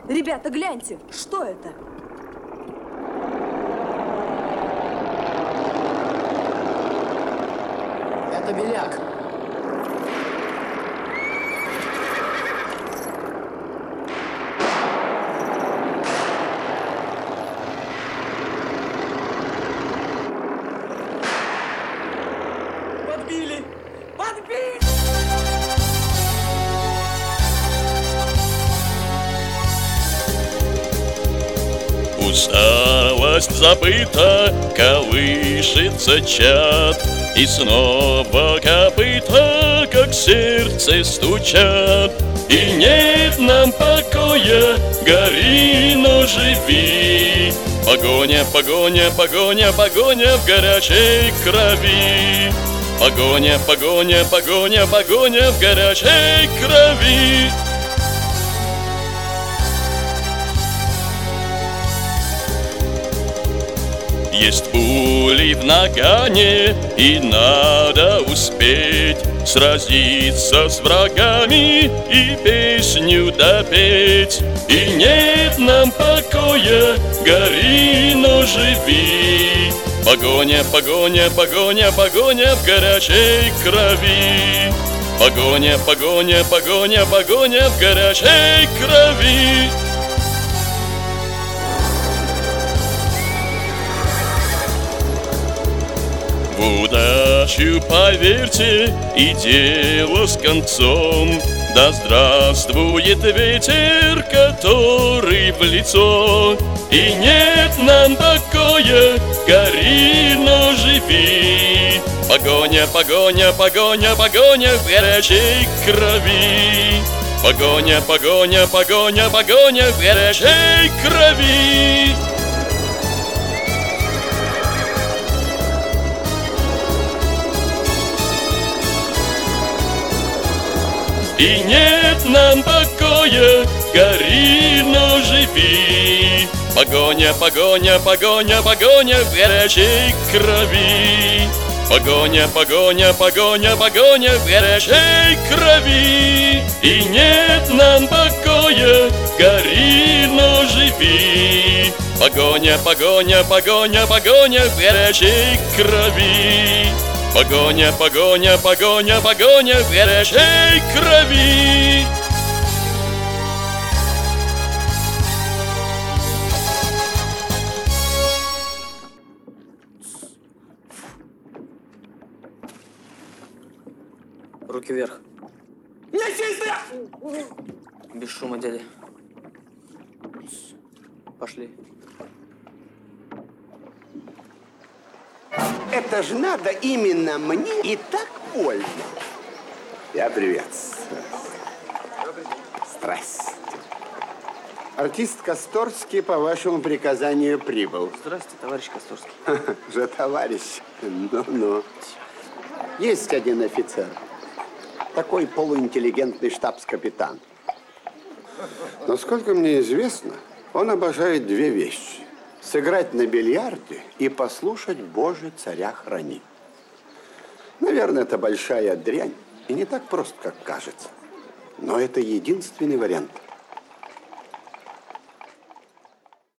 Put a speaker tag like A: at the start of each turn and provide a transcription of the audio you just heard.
A: Ребята, гляньте, что это?
B: Это беляк.
C: Подбили! Подбили!
D: Усталость забыта, колышется чад, и снова копыта, как сердце стучат. И нет нам покоя, гори, но живи. Погоня, погоня, погоня, погоня в горячей крови. Погоня, погоня, погоня, погоня в горячей крови. Есть пули в нагане, и надо успеть сразиться с врагами и песню допеть. И нет нам покоя, гори, но живи. Погоня, погоня, погоня, погоня в горячей крови. Погоня, погоня, погоня, погоня в горячей крови. В удачу поверьте, и дело с концом. Да здравствует ветер, который в лицо. И нет нам покоя, гори, но живи. Погоня, погоня, погоня, погоня в горячей крови. Погоня, погоня, погоня, погоня в горячей крови. И нет нам покоя, гори, но живи. Погоня, погоня, погоня, погоня в горячей крови. Погоня, погоня, погоня, погоня в горячей крови. И нет нам покоя, гори, но живи. Погоня, погоня, погоня, погоня в горячей крови. Погоня, погоня, погоня, погоня в горячей крови.
B: Руки вверх.
C: Не чисто!
B: Без шума, дядя. Пошли.
E: Это же надо именно мне и так больно. Я приветствую. Здрасте. Артист Косторский по вашему приказанию прибыл.
B: Здравствуйте, товарищ Косторский.
E: Же товарищ. Ну-ну. Есть один офицер. Такой полуинтеллигентный штабс-капитан. Но сколько мне известно, он обожает две вещи. Сыграть на бильярде и послушать «Боже, царя храни». Наверное, это большая дрянь и не так просто, как кажется. Но это единственный вариант.